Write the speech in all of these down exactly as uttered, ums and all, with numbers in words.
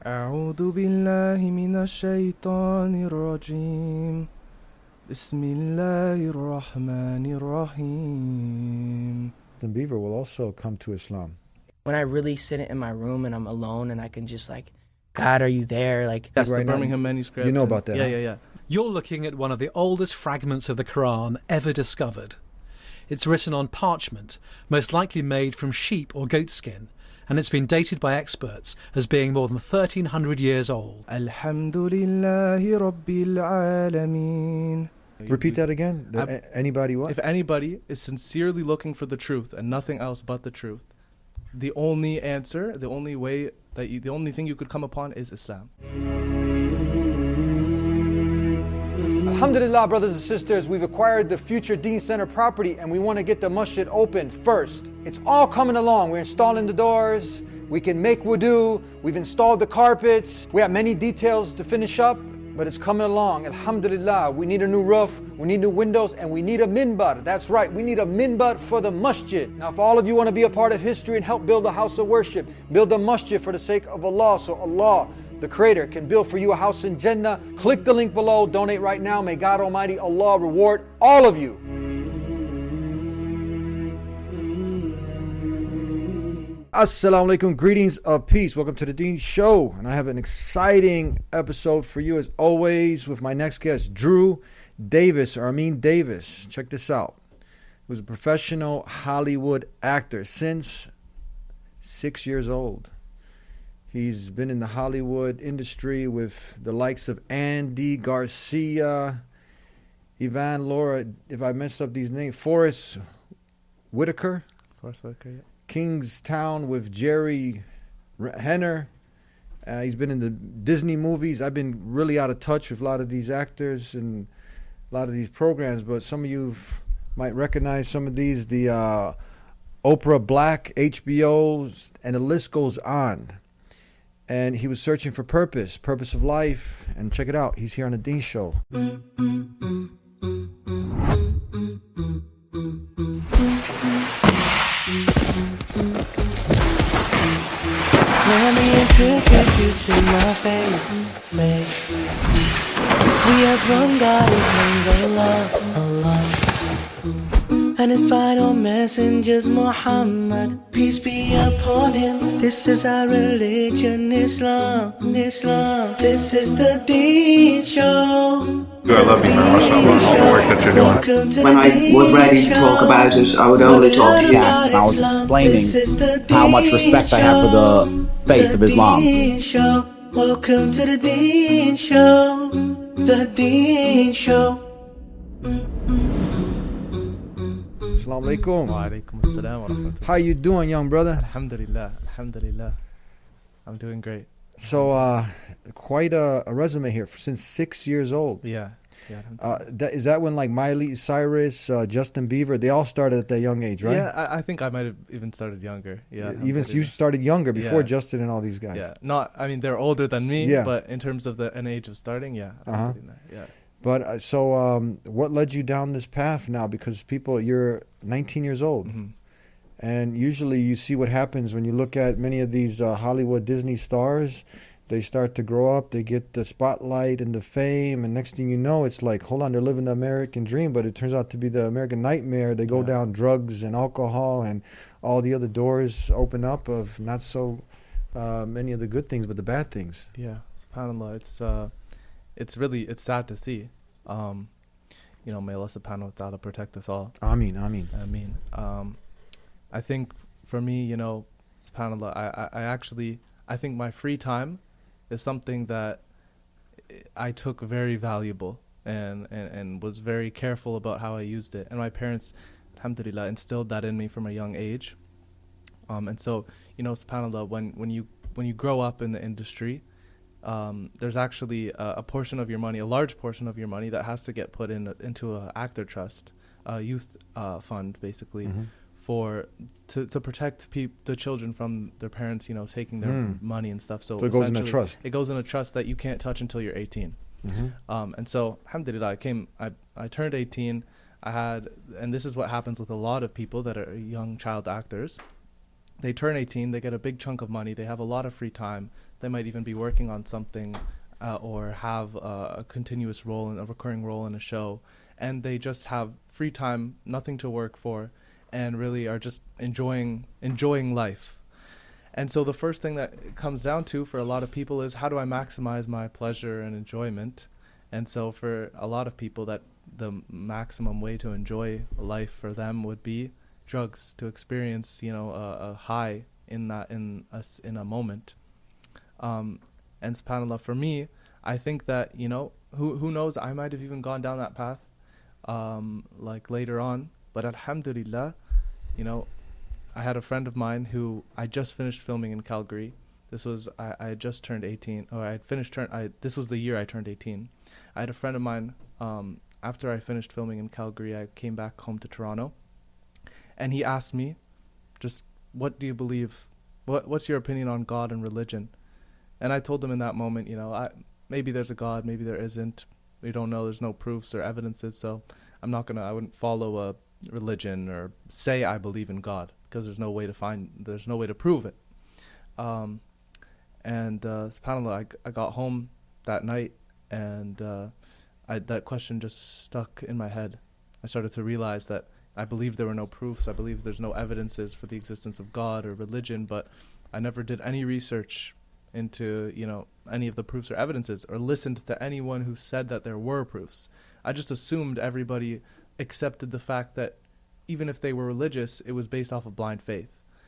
أعوذ بالله من الشيطان الرجيم بسم الله الرحمن الرحيم. Justin Bieber will also come to Islam. When I really sit in my room and I'm alone and I can just like, God, are you there? Like, That's Right the now, Birmingham manuscript. you know and- about that, Yeah, huh? yeah, yeah. You're looking at one of the oldest fragments of the Quran ever discovered. It's written on parchment, most likely made from sheep or goat skin, and it's been dated by experts as being more than thirteen hundred years old. Alhamdulillahi Rabbil Alameen. Repeat that again. The- I- a- anybody what? If anybody is sincerely looking for the truth and nothing else but the truth, the only answer, the only way that you, the only thing you could come upon is Islam. Alhamdulillah, brothers and sisters, we've acquired the Future Deen Center property and we want to get the masjid open first. It's all coming along. We're installing the doors, we can make wudu, we've installed the carpets, we have many details to finish up, but it's coming along. Alhamdulillah, we need a new roof, we need new windows, and we need a minbar. That's right, we need a minbar for the masjid. Now, if all of you want to be a part of history and help build a house of worship, build a masjid for the sake of Allah, so Allah, the Creator, can build for you a house in Jannah, click the link below, donate right now. May God Almighty Allah reward all of you. Assalamu alaikum, greetings of peace. Welcome to the Deen Show. And I have an exciting episode for you as always with my next guest, Drew Davis, or Amin Davis. Check this out. He was a professional Hollywood actor since six years old. He's been in the Hollywood industry with the likes of Andy Garcia, Ivan Laura, if I messed up these names, Forrest Whitaker, Forrest Whitaker, yeah. Kingstown with Jerry Henner. Uh, he's been in the Disney movies. I've been really out of touch with a lot of these actors and a lot of these programs, but some of you might recognize some of these, the uh, Oprah Black, H B O's, and the list goes on. And he was searching for purpose, purpose of life. And check it out. He's here on the Deen Show. Let me introduce you to my faith, faith. We have one God, His name's Allah, Allah. And His final messenger's Muhammad, peace be upon him. This is our religion, Islam, Islam. This is the Deen Show. I love you very much, and I love all the work that you're doing. When I was ready to talk about it, I would only talk to you. Yes, and I was explaining how much respect I have for the faith of Islam. Welcome to the Deen Show, the Deen Show. Assalamu alaikum. Wa alaikum assalam wa rahmatullah. How you doing, young brother? Alhamdulillah, alhamdulillah. I'm doing great. So, uh, quite a, a resume here for, since six years old. Yeah. yeah Uh, that, is that when like Miley Cyrus, uh, Justin Bieber, they all started at that young age, right? Yeah, I, I think I might have even started younger. Yeah. Even you alhamdulillah. started younger before Yeah. Justin and all these guys. Yeah. Not, I mean, they're older than me, Yeah. but in terms of the an age of starting, yeah. Uh-huh. alhamdulillah, Yeah. But uh, so, um, what led you down this path now? Because people, you're nineteen years old. Mhm. And usually you see what happens when you look at many of these uh, Hollywood Disney stars. They start to grow up, they get the spotlight and the fame, and next thing you know, it's like, hold on, they're living the American dream, but it turns out to be the American nightmare. They go Yeah. down drugs and alcohol, and all the other doors open up of not so uh, many of the good things, but the bad things. Yeah, subhanAllah, it's uh, it's really it's sad to see. Um, you know, may Allah subhanahu wa ta'ala protect us all. Ameen, ameen. I mean, um, I think for me, you know, subhanAllah, I, I, I actually I think my free time is something that I took very valuable and, and, and was very careful about how I used it. And my parents, alhamdulillah, instilled that in me from a young age. Um, and so, you know, subhanAllah, when, when you when you grow up in the industry, um, there's actually a, a portion of your money, a large portion of your money that has to get put in a, into a actor trust, a youth uh, fund, basically, Mhm. for to, to protect peop- the children from their parents, you know, taking their Mm. money and stuff. So, So it goes in a essentially, trust. It goes in a trust that you can't touch until you're eighteen. Mhm. Um, and so, alhamdulillah, I came, I, I turned eighteen. I had, and this is what happens with a lot of people that are young child actors. They turn eighteen, they get a big chunk of money, they have a lot of free time They might even be working on something uh, or have uh, a continuous role, in, a recurring role in a show. And they just have free time, nothing to work for, and really are just enjoying enjoying life. And so the first thing that it comes down to for a lot of people is, how do I maximize my pleasure and enjoyment? And so for a lot of people, that the maximum way to enjoy life for them would be drugs, to experience, you know, a, a high in that in a, s- in a moment. Um, and subhanAllah, for me, I think that, you know, who who knows, I might have even gone down that path um, like later on. But alhamdulillah, you know, I had a friend of mine who I just finished filming in Calgary. This was, I, I had just turned eighteen, or I had finished, turn, I, this was the year I turned eighteen. I had a friend of mine, um, after I finished filming in Calgary, I came back home to Toronto, and he asked me, just, what do you believe, what what's your opinion on God and religion? And I told him in that moment, you know, I, maybe there's a God, maybe there isn't. We don't know, there's no proofs or evidences, so I'm not gonna, I wouldn't follow a religion or say I believe in God, because there's no way to find, there's no way to prove it. Um, and uh, subhanAllah, I, g- I got home that night, and uh, I, that question just stuck in my head. I started to realize that I believe there were no proofs, I believe there's no evidences for the existence of God or religion, but I never did any research into, you know, any of the proofs or evidences, or listened to anyone who said that there were proofs. I just assumed everybody accepted the fact that even if they were religious, it was based off of blind faith.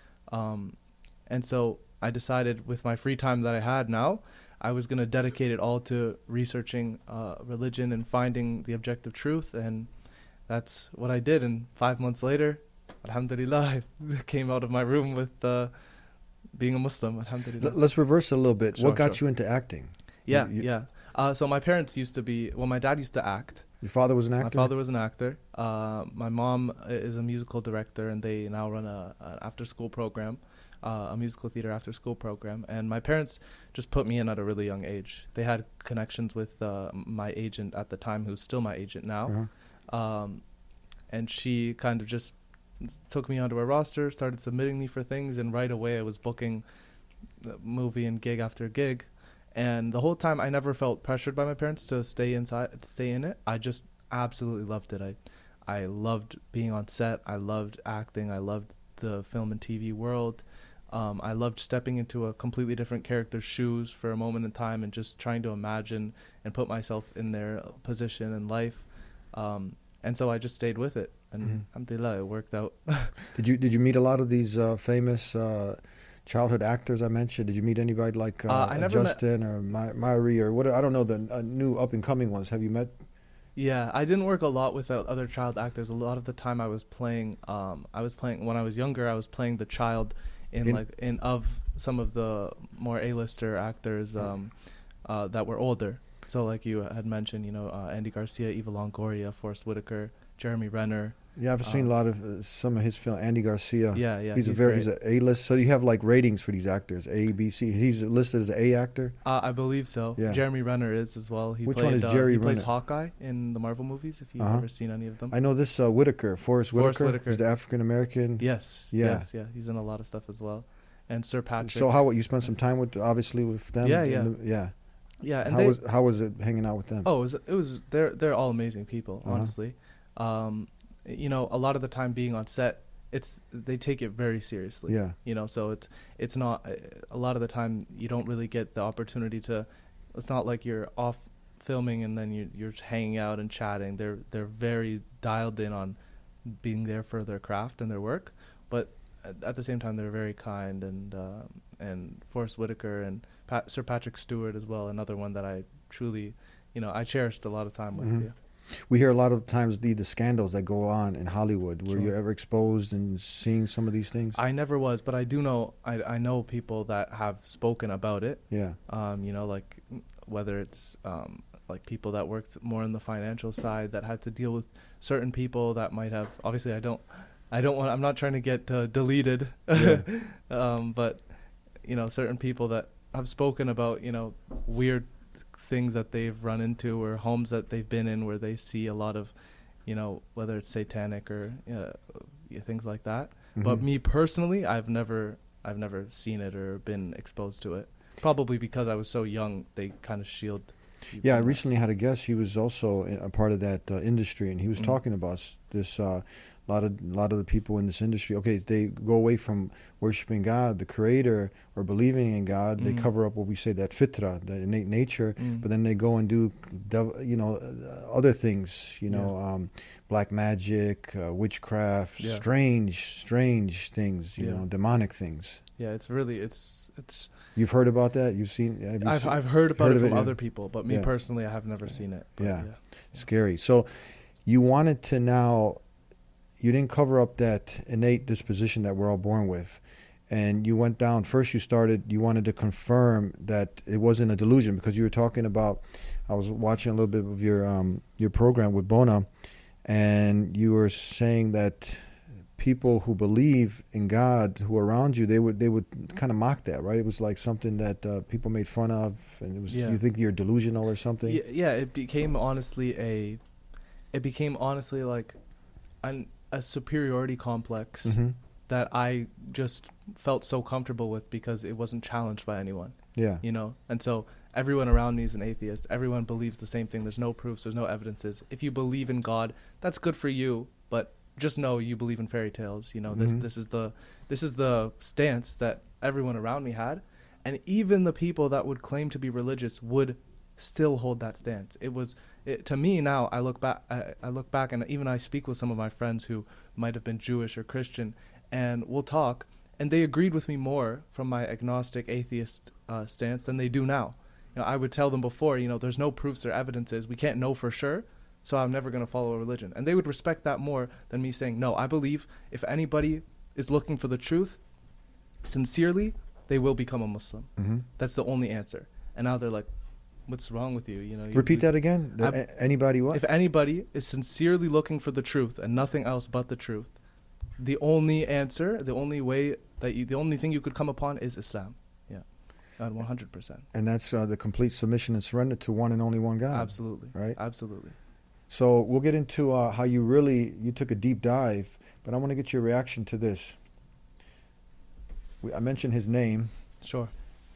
Um, and so I decided, with my free time that I had now, I was going to dedicate it all to researching uh, religion and finding the objective truth. And that's what I did. And five months later, alhamdulillah, I came out of my room with uh, being a Muslim, alhamdulillah. L- let's reverse it a little bit. Sure, what got sure. you into acting? Yeah, You- you- yeah. Uh, so my parents used to be, well, my dad used to act. Your father was an actor? My father was an actor. Uh, my mom is a musical director, and they now run a an after-school program, uh, a musical theater after-school program. And my parents just put me in at a really young age. They had connections with uh, my agent at the time, who's still my agent now. Uh-huh. Um, and she kind of just took me onto her roster, started submitting me for things, and right away I was booking the movie and gig after gig. And the whole time I never felt pressured by my parents to stay inside, to stay in it. I just absolutely loved it. I, I loved being on set. I loved acting. I loved the film and T V world. Um, I loved stepping into a completely different character's shoes for a moment in time and just trying to imagine and put myself in their position in life. Um, and so I just stayed with it. And Mhm. alhamdulillah, it worked out. Did you did you meet a lot of these uh, famous uh, childhood actors I mentioned? Did you meet anybody like uh, Uh, I never met- Justin or My- Myri or what? I don't know, the uh, new up and coming ones. Have you met? Yeah, I didn't work a lot with uh, other child actors. A lot of the time I was playing, um, I was playing, when I was younger, I was playing the child in, In- like, in of some of the more A-lister actors um, uh, that were older. So like you had mentioned, you know, uh, Andy Garcia, Eva Longoria, Forrest Whitaker, Jeremy Renner. Yeah, I've seen Uh, a lot of uh, some of his film. Andy Garcia. Yeah, yeah, He's, a he's very great. he's a A list. So you have like ratings for these actors, A, B, C. He's listed as an A actor. Uh, I believe so. Yeah. Jeremy Renner is as well. He Which played, one is uh, Jerry He plays Renner? Hawkeye in the Marvel movies, if you've Uh-huh. ever seen any of them. I know this uh, Whitaker, Forrest Forrest Whitaker. Whitaker. He's the African American. Yes, Yeah. yes, yeah. He's in a lot of stuff as well. And Sir Patrick. So how you spent some time with obviously with them? Yeah, in yeah. the- yeah. Yeah, and how they, was how was it hanging out with them? Oh, it was, it was they're they're all amazing people, Uh-huh. honestly. Um, you know, a lot of the time being on set, it's they take it very seriously. Yeah. You know, so it's it's not uh, a lot of the time you don't really get the opportunity to. It's not like you're off filming and then you you're just hanging out and chatting. They're they're very dialed in on being there for their craft and their work, but at, at the same time they're very kind. And uh, and Forrest Whitaker and Pat, Sir Patrick Stewart as well, another one that I truly, you know, I cherished a lot of time with. Mhm. Yeah. We hear a lot of times the the scandals that go on in Hollywood. Were Sure. you ever exposed and seeing some of these things? I never was, but I do know I I know people that have spoken about it. Yeah. Um, you know, like whether it's um like people that worked more on the financial side that had to deal with certain people that might have. Obviously, I don't, I don't want. I'm not trying to get uh, deleted. Yeah. um, but you know, certain people that have spoken about, you know, weird things that they've run into or homes that they've been in where they see a lot of, you know, whether it's satanic or uh, things like that. But Mhm. me personally, I've never, I've never seen it or been exposed to it. Probably because I was so young, they kind of shield. Yeah, I recently had a guest. He was also a part of that uh, industry, and he was mm. talking about s- this. Uh, a lot of a lot of the people in this industry, okay, they go away from worshiping God, the Creator, or believing in God. Mm. They cover up what we say, that fitra, that innate nature, mm. but then they go and do, you know, uh, other things. You know, yeah. um, black magic, uh, witchcraft, yeah. strange, strange things. You yeah. know, demonic things. Yeah, it's really it's it's. You've heard about that? You've seen? Have you I've seen, I've heard about heard it from it, other yeah. people, but me yeah. personally, I have never seen it. Yeah. yeah, scary. So, you wanted to now. You didn't cover up that innate disposition that we're all born with, and you went down. First, you started. You wanted to confirm that it wasn't a delusion because you were talking about. I was watching a little bit of your um, your program with Bona, and you were saying that people who believe in God, who are around you, they would they would kind of mock that, right? It was like something that uh, people made fun of, and it was yeah. you think you're delusional or something. Yeah, yeah, it became honestly a, it became honestly like, an a superiority complex mm-hmm. that I just felt so comfortable with because it wasn't challenged by anyone. Yeah, you know, and so everyone around me is an atheist. Everyone believes the same thing. There's no proofs. There's no evidences. If you believe in God, that's good for you, but just know you believe in fairy tales. You know, this mm-hmm. this is the this is the stance that everyone around me had, and even the people that would claim to be religious would still hold that stance. It was it, to me now. I look back. I, I look back, and even I speak with some of my friends who might have been Jewish or Christian, and we'll talk, and they agreed with me more from my agnostic atheist uh, stance than they do now. You know, I would tell them before, you know, there's no proofs or evidences. We can't know for sure. So I'm never going to follow a religion. And they would respect that more than me saying, no, I believe if anybody is looking for the truth, sincerely, they will become a Muslim. Mm-hmm. That's the only answer. And now they're like, what's wrong with you? You know. Repeat you, that again. The, anybody what? If anybody is sincerely looking for the truth and nothing else but the truth, the only answer, the only way that you, the only thing you could come upon is Islam. Yeah, and one hundred percent. And that's uh, the complete submission and surrender to one and only one God. Absolutely. Right. Absolutely. So we'll get into uh, how you really, you took a deep dive, but I want to get your reaction to this. We, I mentioned his name. Sure.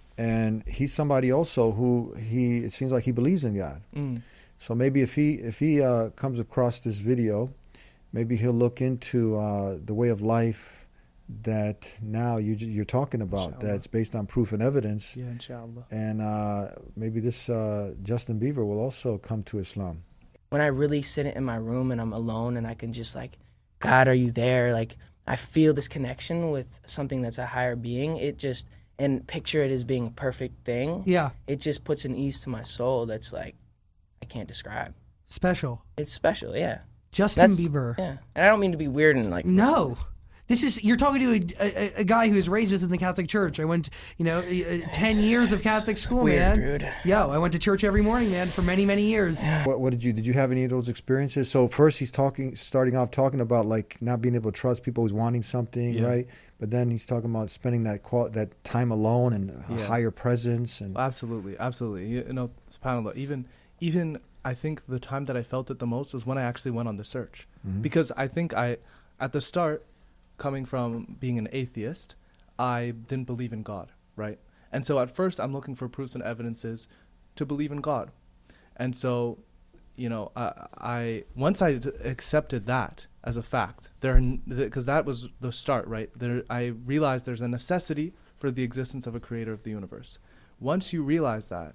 And he's somebody also who he, it seems like he believes in God. Mm. So maybe if he, if he uh, comes across this video, maybe he'll look into uh, the way of life that now you, you're talking about, inshallah. That's based on proof and evidence. Yeah, inshallah. And uh, maybe this uh, Justin Bieber will also come to Islam. When I really sit in my room and I'm alone and I can just like, God, are you there? Like, I feel this connection with something that's a higher being. It just, and picture it as being a perfect thing. Yeah. It just puts an ease to my soul that's like, I can't describe. Special. It's special, yeah. Justin that's, Bieber. Yeah. And I don't mean to be weird and like. No. This is, you're talking to a, a, a guy who was raised within the Catholic Church. I went, you know, uh, ten years of Catholic school, weird, man. Dude. Yo, I went to church every morning, man, for many, many years. What, what did you, did you have any of those experiences? So first he's talking, starting off talking about like not being able to trust people who's wanting something, yeah. right? But then he's talking about spending that qual- that time alone and a yeah. higher presence. And absolutely, absolutely. You, you know, subhanAllah, even, even I think the time that I felt it the most was when I actually went on the search. Mm-hmm. Because I think I, at the start, coming from being an atheist, I didn't believe in God, right? And so at first I'm looking for proofs and evidences to believe in God. And so, you know, I, I once I d- accepted that as a fact, there, because that was the start, right? There, I realized there's a necessity for the existence of a creator of the universe. Once you realize that,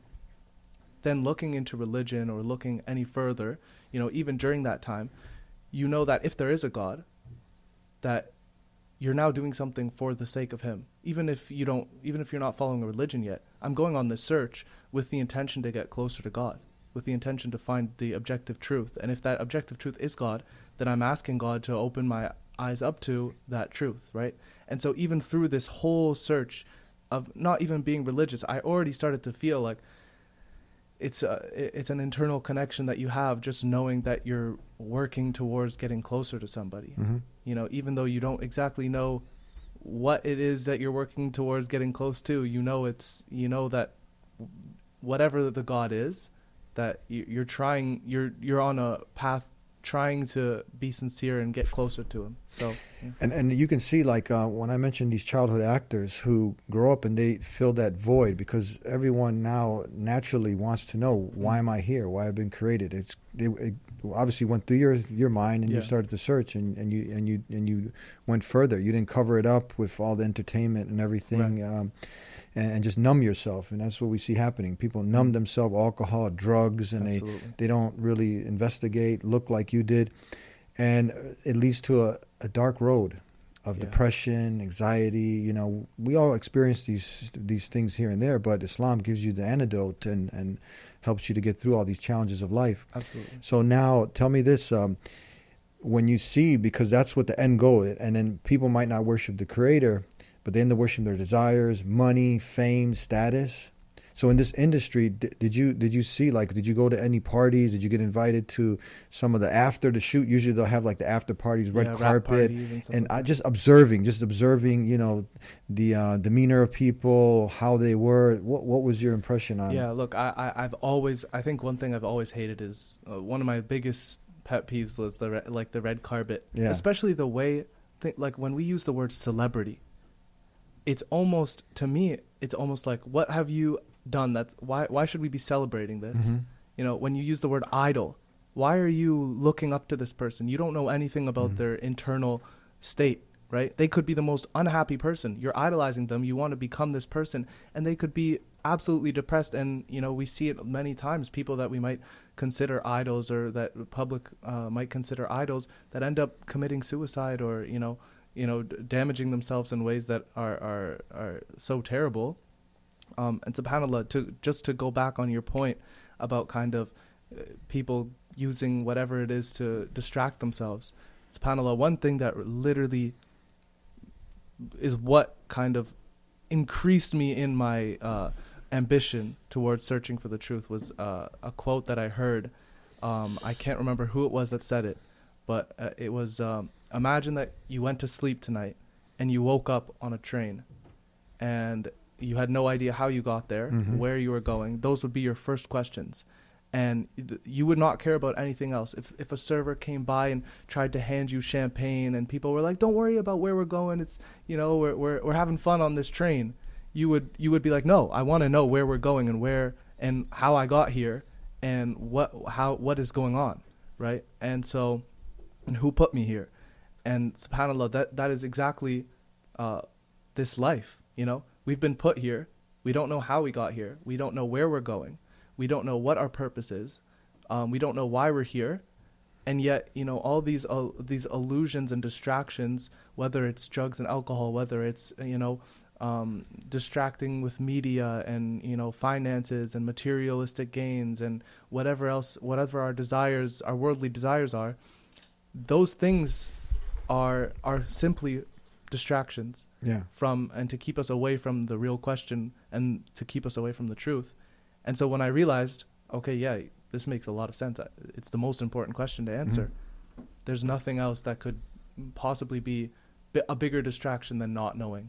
then looking into religion or looking any further, you know, even during that time, you know that if there is a God, that you're now doing something for the sake of him. Even if you don't, even if you're not following a religion yet, I'm going on this search with the intention to get closer to God, with the intention to find the objective truth. And if that objective truth is God, then I'm asking God to open my eyes up to that truth, right? And so even through this whole search of not even being religious, I already started to feel like it's a, it's an internal connection that you have just knowing that you're working towards getting closer to somebody. mm-hmm. You know, even though you don't exactly know what it is that you're working towards getting close to, you know, it's, you know, that whatever the God is, that you, you're trying, you're, you're on a path trying to be sincere and get closer to him. So, yeah. And and you can see, like, uh, when I mentioned these childhood actors who grow up and they fill that void, because everyone now naturally wants to know, why am I here? Why I've been created? It's it, it obviously went through your your mind, and Yeah. you started to search, and, and you and you and you went further. You didn't cover it up with all the entertainment and everything. Right. Um, and, and just numb yourself, and that's what we see happening. People numb themselves, alcohol, drugs, and Absolutely. they they don't really investigate, look like you did, and it leads to a, a dark road of Yeah. depression, anxiety. You know, we all experience these these things here and there, but Islam gives you the antidote and, and helps you to get through all these challenges of life. Absolutely. So now, tell me this: um, when you see, because that's what the end goal is, and then people might not worship the Creator, but they end up worshiping their desires, money, fame, status. So in this industry, did, did you did you see, like, did you go to any parties? Did you get invited to some of the after the shoot? Usually they'll have like the after parties, red Yeah, rap carpet, parties and stuff and like I that. just observing, just observing, you know, the uh, demeanor of people, how they were. What what was your impression on? Yeah, look, I, I I've always I think one thing I've always hated is uh, one of my biggest pet peeves was the re- like the red carpet, Yeah. especially the way th- like when we use the word celebrity. It's almost, to me, it's almost like, what have you done? That's why why should we be celebrating this? Mhm. You know, when you use the word idol, why are you looking up to this person? You don't know anything about Mhm. their internal state, right? They could be the most unhappy person. You're idolizing them. You want to become this person, and they could be absolutely depressed. And, you know, we see it many times, people that we might consider idols or that the public uh, might consider idols that end up committing suicide or, you know, you know, d- damaging themselves in ways that are, are, are so terrible. Um, and subhanAllah, to just to go back on your point about kind of uh, people using whatever it is to distract themselves. SubhanAllah, one thing that literally is what kind of increased me in my uh, ambition towards searching for the truth was uh, a quote that I heard. Um, I can't remember who it was that said it, but uh, it was, um, imagine that you went to sleep tonight and you woke up on a train and you had no idea how you got there, Mhm. where you were going. Those would be your first questions. And th- you would not care about anything else. If if a server came by and tried to hand you champagne and people were like, "Don't worry about where we're going. It's, you know, we're we're we're having fun on this train." You would you would be like, "No, I want to know where we're going and where and how I got here and what how what is going on, right? And so and who put me here?" And subhanAllah, that that is exactly uh, this life, you know? We've been put here. We don't know how we got here. We don't know where we're going. We don't know what our purpose is. Um, we don't know why we're here. And yet, you know, all these uh, these illusions and distractions, whether it's drugs and alcohol, whether it's, you know, um, distracting with media and, you know, finances and materialistic gains and whatever else, whatever our desires, our worldly desires are, those things are are simply distractions. Yeah. From and to keep us away from the real question and to keep us away from the truth. And so when I realized, okay, yeah, this makes a lot of sense. I- It's the most important question to answer. Mm-hmm. There's nothing else that could possibly be bi- a bigger distraction than not knowing.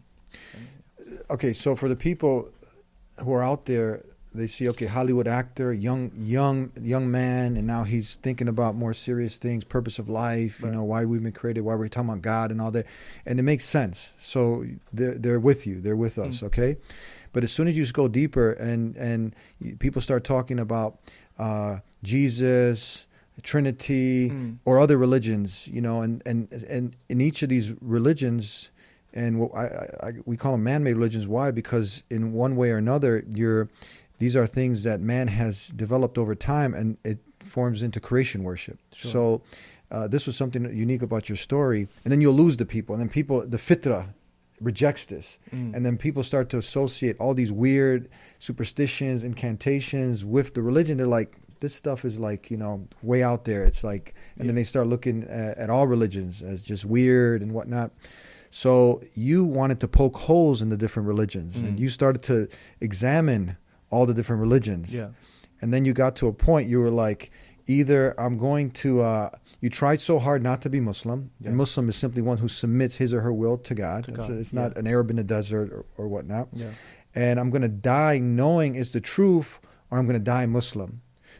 Okay, so for the people who are out there, they see, okay, Hollywood actor, young young young man, and now he's thinking about more serious things, purpose of life, you Right. know, why we've been created, why we're talking about God and all that, and it makes sense. So they're they're with you, they're with us, Mm. okay. But as soon as you just go deeper and and y- people start talking about uh, Jesus, Trinity, Mm. or other religions, you know, and and and in each of these religions. And what I, I, I, we call them man-made religions. Why? Because in one way or another, you're, these are things that man has developed over time, and it forms into creation worship. Sure. So uh, this was something unique about your story. And then you'll lose the people. And then people, the fitra rejects this. Mm. And then people start to associate all these weird superstitions, incantations with the religion. They're like, this stuff is like, you know, way out there. It's like, and then Yeah. they start looking at, at all religions as just weird and whatnot. So you wanted to poke holes in the different religions, Mm. and you started to examine all the different religions. Yeah. And then you got to a point you were like, either I'm going to, uh, you tried so hard not to be Muslim, Yeah. and Muslim is simply one who submits his or her will to God. To it's God, it's not yeah. an Arab in the desert or, or whatnot. Yeah. And I'm going to die knowing it's the truth, or I'm going to die Muslim.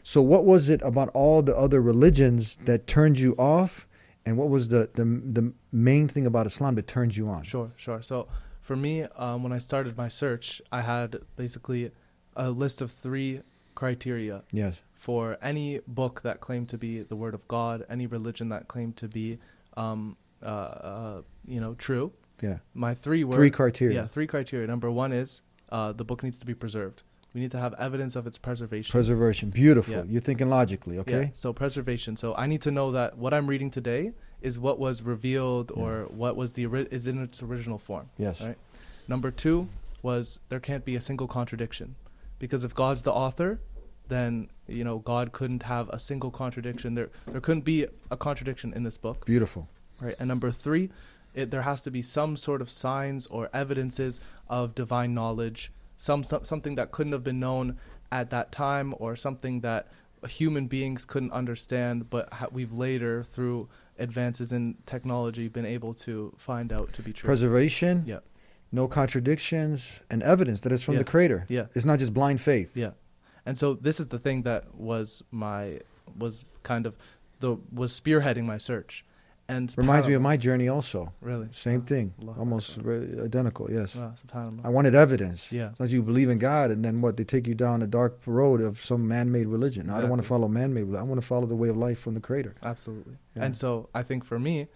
So what was it about all the other religions that turned you off? And what was the, the, the main thing about Islam that turned you on? Sure, sure. So for me, um, when I started my search, I had basically a list of three criteria. Yes. For any book that claimed to be the word of God, any religion that claimed to be, um, uh, uh, you know, true. Yeah. My three were Three criteria. Yeah, three criteria. Number one is uh, the book needs to be preserved. We need to have evidence of its preservation. Preservation. Beautiful. Yeah. You're thinking logically, okay? Yeah. So preservation. So I need to know that what I'm reading today is what was revealed Yeah. or what was the ori- is in its original form. Yes. Right. Number two was there can't be a single contradiction, because if God's the author, then you know God couldn't have a single contradiction. There there couldn't be a contradiction in this book. Beautiful. Right. And number three, it, there has to be some sort of signs or evidences of divine knowledge. Some, some something that couldn't have been known at that time, or something that human beings couldn't understand, but ha- we've later, through advances in technology, been able to find out to be true. Preservation. Yeah. No contradictions, and evidence that it's from Yeah. the Creator. Yeah. It's not just blind faith. Yeah. And so this is the thing that was my was kind of the was spearheading my search. And Reminds me of subhanAllah- my journey also. Really? Same Wow. thing. Allahu Almost Akbar. re- identical, yes. Wow, subhanAllah. I wanted evidence. Yeah. Sometimes you believe in God, and then what? They take you down a dark road of some man-made religion. No, I don't want to Exactly. follow man-made religion. I want to follow the way of life from the Creator. Absolutely. Yeah. And so I think for me,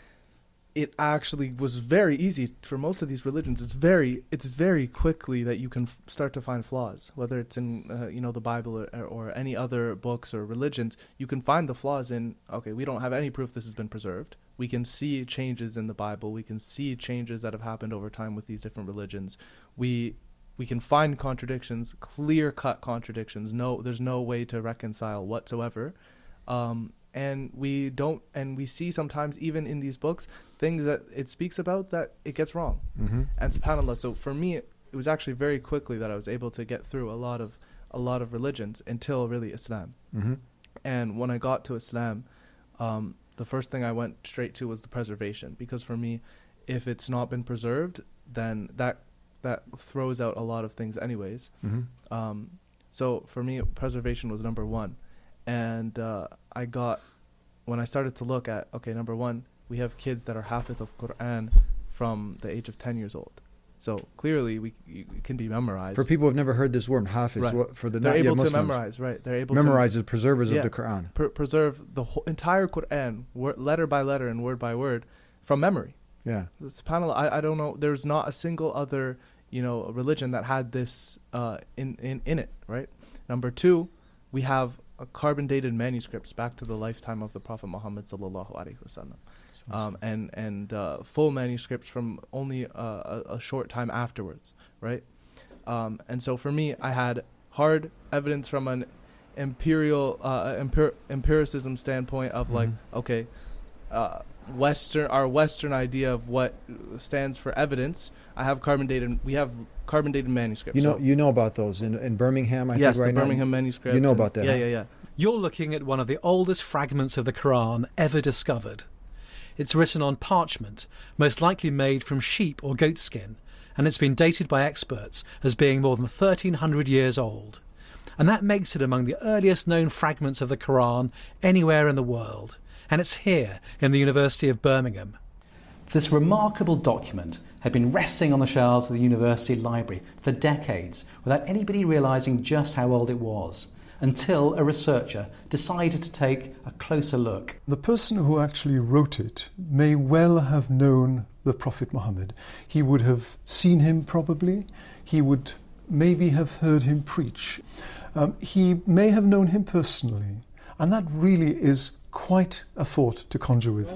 it actually was very easy for most of these religions. It's very, it's very quickly that you can f- start to find flaws, whether it's in, uh, you know, the Bible or, or any other books or religions. You can find the flaws in, okay, we don't have any proof this has been preserved. We can see changes in the Bible. We can see changes that have happened over time with these different religions. We, we can find contradictions, clear-cut contradictions. No, there's no way to reconcile whatsoever. Um, and we don't, and we see sometimes even in these books things that it speaks about that it gets wrong. Mm-hmm. And subhanAllah, so for me, it, it was actually very quickly that I was able to get through a lot of a lot of religions until really Islam. Mm-hmm. And when I got to Islam, um, the first thing I went straight to was the preservation, because for me, if it's not been preserved, then that that throws out a lot of things anyways. Mm-hmm. Um, so for me, preservation was number one. And uh, I got, when I started to look at, okay, number one, we have kids that are hafiz of Quran from the age of ten years old. So clearly we it can be memorized. For people who have never heard this word, hafiz, Right. what, for the They're not yet able to Muslims, memorize, right. They're able memorize to as preservers yeah, of the Quran. pr- preserve the whole entire Quran, word, letter by letter and word by word, from memory. Yeah. SubhanAllah, I, I don't know, there's not a single other, you know, religion that had this uh, in, in, in it, right? Number two, we have uh, carbon dated manuscripts back to the lifetime of the Prophet Muhammad sallallahu alaihi wasallam. Um, and and uh, full manuscripts from only uh, a, a short time afterwards, right? Um, and so for me, I had hard evidence from an imperial uh, empir- empiricism standpoint of like, Mhm. okay, uh, Western our Western idea of what stands for evidence. I have carbon dated. We have carbon dated manuscripts. You know, so you know about those in in Birmingham. I yes, think right the Birmingham now. manuscript. You know and- about that? Yeah, huh? yeah, yeah. You're looking at one of the oldest fragments of the Quran ever discovered. It's written on parchment, most likely made from sheep or goat skin, and it's been dated by experts as being more than thirteen hundred years old. And that makes it among the earliest known fragments of the Quran anywhere in the world. And it's here, in the University of Birmingham. This remarkable document had been resting on the shelves of the university library for decades without anybody realising just how old it was, until a researcher decided to take a closer look. The person who actually wrote it may well have known the Prophet Muhammad. He would have seen him probably. He would maybe have heard him preach. Um, he may have known him personally. And that really is quite a thought to conjure with.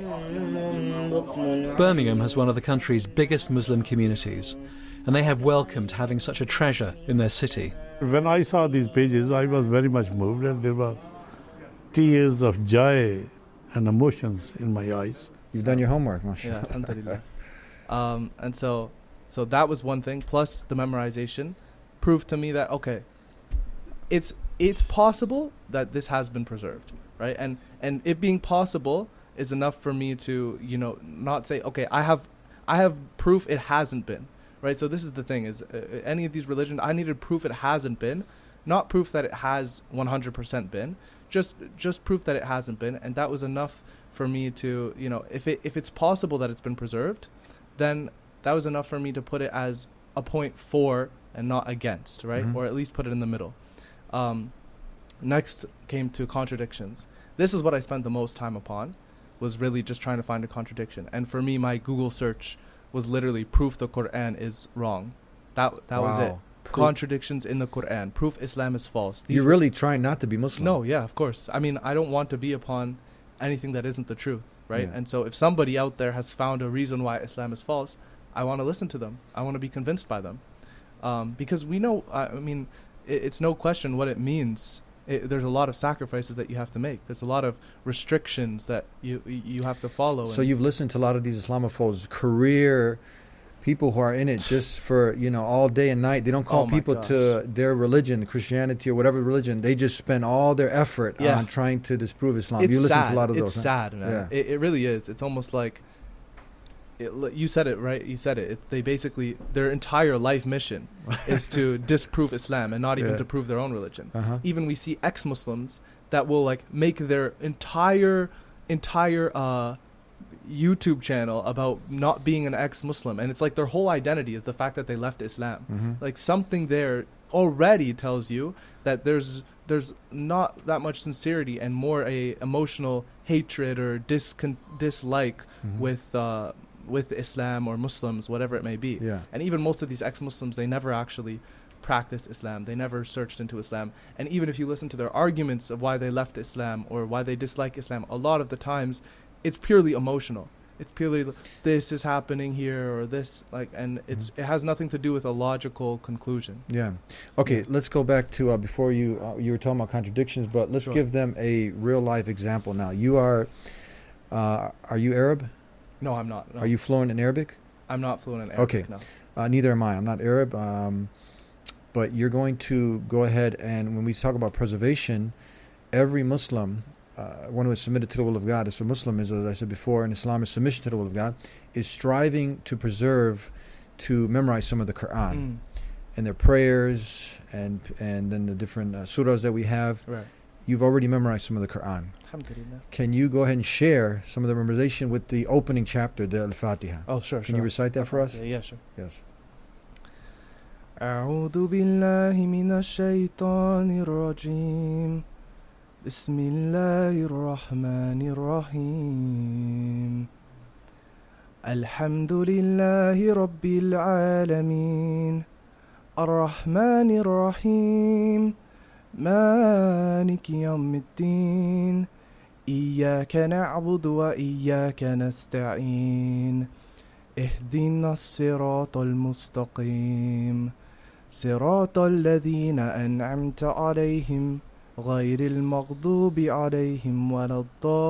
Birmingham has one of the country's biggest Muslim communities, and they have welcomed having such a treasure in their city. When I saw these pages, I was very much moved, and there were tears of joy and emotions in my eyes. You've done your homework, mashallah. Yeah, alhamdulillah. um, and so, so that was one thing. Plus the memorization proved to me that okay, it's it's possible that this has been preserved, right? And and it being possible is enough for me to you know not say okay, I have I have proof it hasn't been. Right, so this is the thing: is uh, any of these religions, I needed proof it hasn't been, not proof that it has one hundred percent been, just just proof that it hasn't been, and that was enough for me to, you know, if it if it's possible that it's been preserved, then that was enough for me to put it as a point for and not against, right? Mhm. Or at least put it in the middle. Um, next came to contradictions. This is what I spent the most time upon, was really just trying to find a contradiction. And for me, my Google search was literally proof the Quran is wrong. That that was it. Wow. Proof- Contradictions in the Quran. Proof Islam is false. These You're were- really trying not to be Muslim. No, yeah, of course. I mean, I don't want to be upon anything that isn't the truth, right? Yeah. And so if somebody out there has found a reason why Islam is false, I want to listen to them. I want to be convinced by them. Um, because we know, I I mean, it, it's no question what it means. It, there's a lot of sacrifices that you have to make. There's a lot of restrictions that you you have to follow. So and you've listened to a lot of these Islamophobes, career people who are in it just for, you know, all day and night. They don't call Oh my people to their religion, Christianity or whatever religion. They just spend all their effort Yeah. on trying to disprove Islam. It's you listen sad. to a lot of it's those. huh? sad, man. Yeah. It, it really is. It's almost like, it, li- you said it, right? You said it. it. They basically, their entire life mission is to disprove Islam and not even Yeah. to prove their own religion. Uh-huh. Even we see ex-Muslims that will like make their entire, entire uh, YouTube channel about not being an ex-Muslim. And it's like their whole identity is the fact that they left Islam. Mhm. Like something there already tells you that there's there's not that much sincerity and more a emotional hatred or discon- dislike Mhm. with uh, with Islam or Muslims, whatever it may be. Yeah. And even most of these ex-Muslims, they never actually practiced Islam. They never searched into Islam. And even if you listen to their arguments of why they left Islam or why they dislike Islam, a lot of the times it's purely emotional. It's purely l- this is happening here or this, like, and it's it has nothing to do with a logical conclusion. Yeah. Okay, let's go back to uh, before you uh, you were talking about contradictions, but let's Sure. give them a real life example now. You are uh, are you Arab? No, I'm not. No. Are you fluent in Arabic? I'm not fluent in Arabic. Okay. No. Uh, neither am I. I'm not Arab. Um, but you're going to go ahead and when we talk about preservation, every Muslim, uh, one who is submitted to the will of God, as a Muslim is, as I said before, in Islam is submission to the will of God, is striving to preserve, to memorize some of the Quran Mm. and their prayers and and then the different uh, surahs that we have. Right. You've already memorized some of the Quran. Alhamdulillah. Can you go ahead and share some of the memorization with the opening chapter, the Al-Fatiha? Oh, sure, Can sure. you recite that for us? Yeah, yeah, sure. Yes. أعوذ بالله من الشيطان الرجيم بسم الله الرحمن الرحيم الحمد لله رب العالمين الرحمن الرحيم مالك يوم الدين إياك نعبد وإياك نستعين اهدنا الصراط المستقيم صراط الذين أنعمت عليهم غير المغضوب عليهم ولا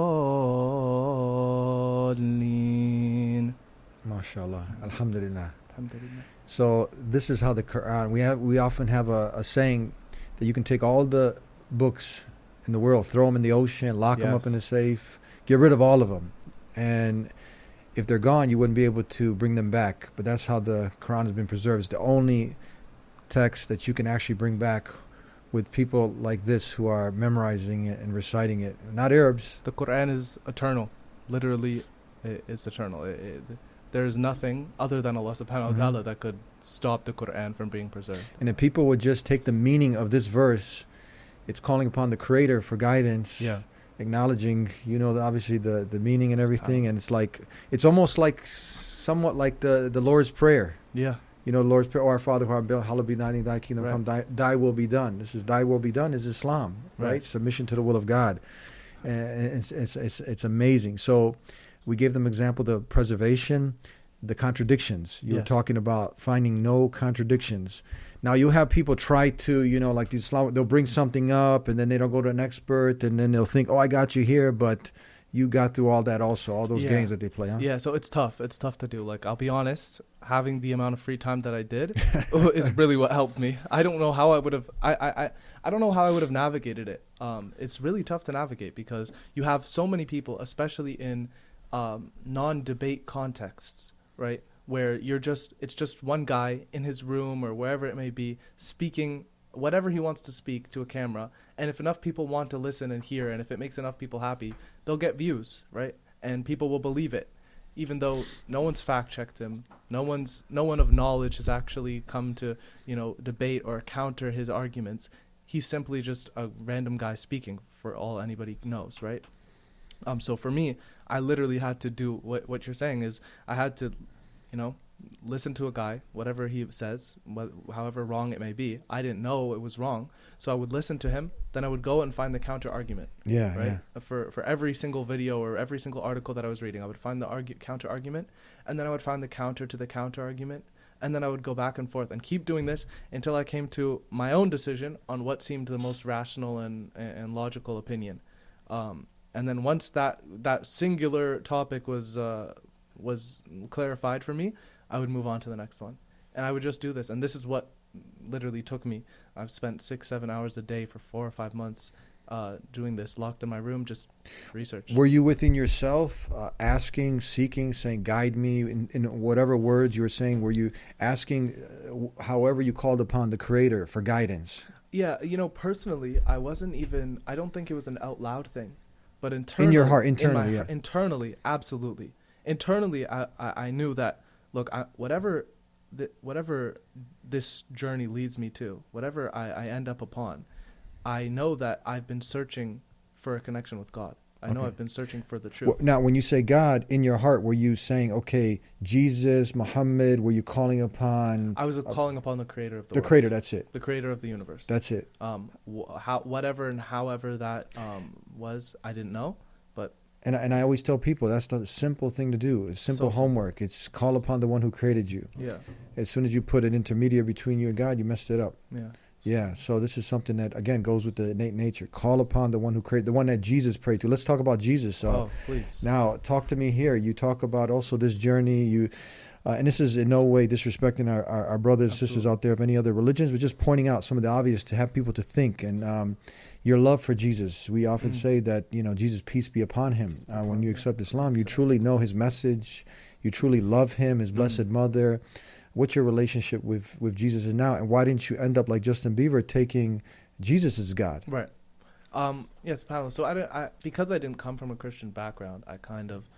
الضالين. MashaAllah. Alhamdulillah. Alhamdulillah. So this is how the Quran, we have we often have a, a saying that you can take all the books in the world, throw them in the ocean, lock them up Yes. in a safe, get rid of all of them, and if they're gone you wouldn't be able to bring them back. But that's how the Quran has been preserved. It's the only text that you can actually bring back with people like this who are memorizing it and reciting it, not Arabs. The Quran is eternal. Literally, i- it's eternal. It, it, there's nothing other than Allah subhanahu Mhm. wa ta'ala that could stop the Quran from being preserved. And if people would just take the meaning of this verse, it's calling upon the Creator for guidance. Yeah. Acknowledging, you know, the, obviously the, the meaning and everything, and it's like it's almost like somewhat like the, the Lord's Prayer. Yeah. You know, the Lord's Prayer, oh, our Father who art in heaven, hallowed be thy name, thy kingdom Right. come, thy, thy will be done. This is thy will be done is Islam, right? Right. Submission to the will of God. And it's, it's, it's, it's amazing. So we gave them example, the preservation, the contradictions. You were Yes. talking about finding no contradictions. Now you have people try to, you know, like these Islam, they'll bring something up and then they don't go to an expert and then they'll think, oh, I got you here, but you got through all that also, all those Yeah. games that they play, huh? Yeah, so it's tough. It's tough to do. Like, I'll be honest, having the amount of free time that I did is really what helped me. I don't know how I would have. I, I, I, I don't know how I would have navigated it. Um, it's really tough to navigate because you have so many people, especially in um, non-debate contexts, right? Where you're just, it's just one guy in his room or wherever it may be speaking whatever he wants to speak to a camera, and if enough people want to listen and hear, and if it makes enough people happy, they'll get views, right? And people will believe it, even though no one's fact-checked him, no one's no one of knowledge has actually come to, you know, debate or counter his arguments. He's simply just a random guy speaking for all anybody knows, right? Um, so for me, I literally had to do what what you're saying is I had to, you know, listen to a guy, whatever he says, wh- however wrong it may be. I didn't know it was wrong, so I would listen to him. Then I would go and find the counter argument. Yeah, right. yeah. For for every single video or every single article that I was reading, I would find the argu- counter argument, and then I would find the counter to the counter argument, and then I would go back and forth and keep doing this until I came to my own decision on what seemed the most rational and and, and logical opinion. Um, and then once that that singular topic was uh, was clarified for me, I would move on to the next one. And I would just do this. And this is what literally took me. I've spent six, seven hours a day for four or five months uh, doing this, locked in my room, just research. Were you within yourself uh, asking, seeking, saying, guide me in, in whatever words you were saying? Were you asking, uh, however you called upon the Creator for guidance? Yeah, you know, personally, I wasn't even, I don't think it was an out loud thing. But internally. In your heart, in internally, my, yeah. Internally, absolutely. Internally, I, I, I knew that, look, I, whatever th- whatever this journey leads me to, whatever I, I end up upon, I know that I've been searching for a connection with God. I Okay. know I've been searching for the truth. Well, now, when you say God, in your heart, were you saying, okay, Jesus, Muhammad, were you calling upon? I was uh, calling upon the Creator of the, the world. Creator, that's it. The Creator of the universe. That's it. Um, wh- how, whatever and however that um, was, I didn't know, but... And, and I always tell people that's the simple thing to do. It's simple So homework. Simple. It's call upon the one who created you. Yeah. As soon as you put an intermediary between you and God, you messed it up. Yeah. Yeah. So this is something that, again, goes with the innate nature. Call upon the one who created, the one that Jesus prayed to. Let's talk about Jesus. So oh, please. Now, talk to me here. You talk about also this journey. You, uh, and this is in no way disrespecting our, our, our brothers and sisters out there of any other religions, but just pointing out some of the obvious to have people to think. And um, your love for Jesus. We often Mm. say that, you know, Jesus, peace be upon him. Uh, when you accept Islam, you truly know his message. You truly love him, his blessed Mm. mother. What's your relationship with, with Jesus is now? And why didn't you end up like Justin Bieber taking Jesus as God? Right. Um, yes, Paolo. So I, didn't, I because I didn't come from a Christian background, I kind of,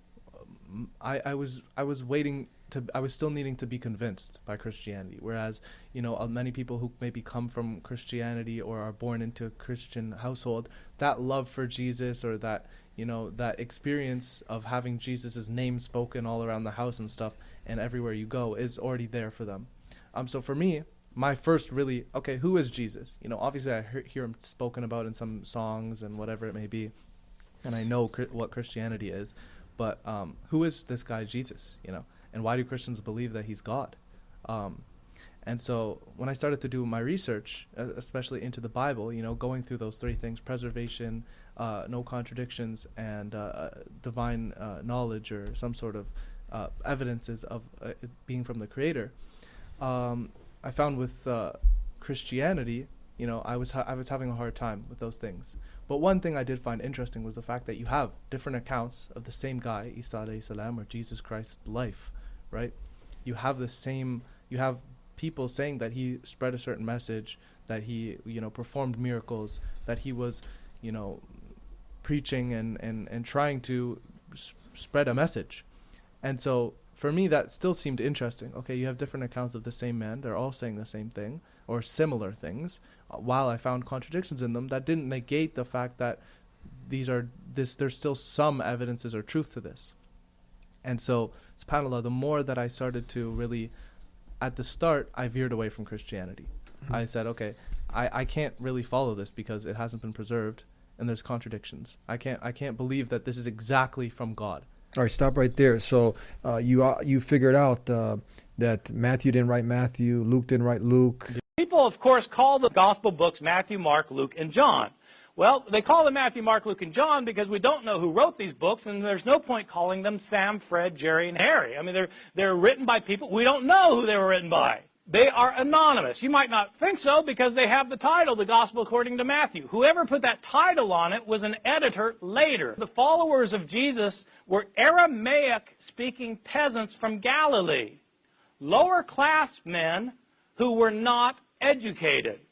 um, I, I was I was waiting to, I was still needing to be convinced by Christianity. Whereas, you know, uh, many people who maybe come from Christianity or are born into a Christian household, that love for Jesus or that, you know, that experience of having Jesus's name spoken all around the house and stuff and everywhere you go is already there for them. Um, so for me, my first really, okay, who is Jesus? You know, obviously I hear, hear him spoken about in some songs and whatever it may be, and I know cri- what Christianity is, but um, who is this guy Jesus, you know, and why do Christians believe that he's God? Um, and so when I started to do my research, uh, especially into the Bible, you know, going through those three things, preservation, uh, no contradictions, and uh, divine uh, knowledge or some sort of uh, evidences of uh, it being from the Creator, um, I found with uh, Christianity, you know, I was ha- I was having a hard time with those things. But one thing I did find interesting was the fact that you have different accounts of the same guy, Isa alayhi salam, or Jesus Christ's life, right? You have the same, you have people saying that he spread a certain message, that he, you know, performed miracles, that he was, you know, preaching and, and, and trying to s- spread a message. And so for me, that still seemed interesting. Okay, you have different accounts of the same man. They're all saying the same thing or similar things. Uh, while I found contradictions in them, that didn't negate the fact that these are this. There's still some evidences or truth to this. And so, subhanAllah, the more that I started to really, at the start, I veered away from Christianity. Mm-hmm. I said, okay, I, I can't really follow this because it hasn't been preserved and there's contradictions. I can't I can't believe that this is exactly from God. All right, stop right there. So uh, you uh, you figured out uh, that Matthew didn't write Matthew, Luke didn't write Luke. People, of course, call the gospel books Matthew, Mark, Luke, and John. Well, they call them Matthew, Mark, Luke, and John because we don't know who wrote these books, and there's no point calling them Sam, Fred, Jerry, and Harry. I mean, they're, they're written by people. We don't know who they were written by. They are anonymous. You might not think so because they have the title, The Gospel According to Matthew. Whoever put that title on it was an editor later. The followers of Jesus were Aramaic-speaking peasants from Galilee, lower-class men who were not educated.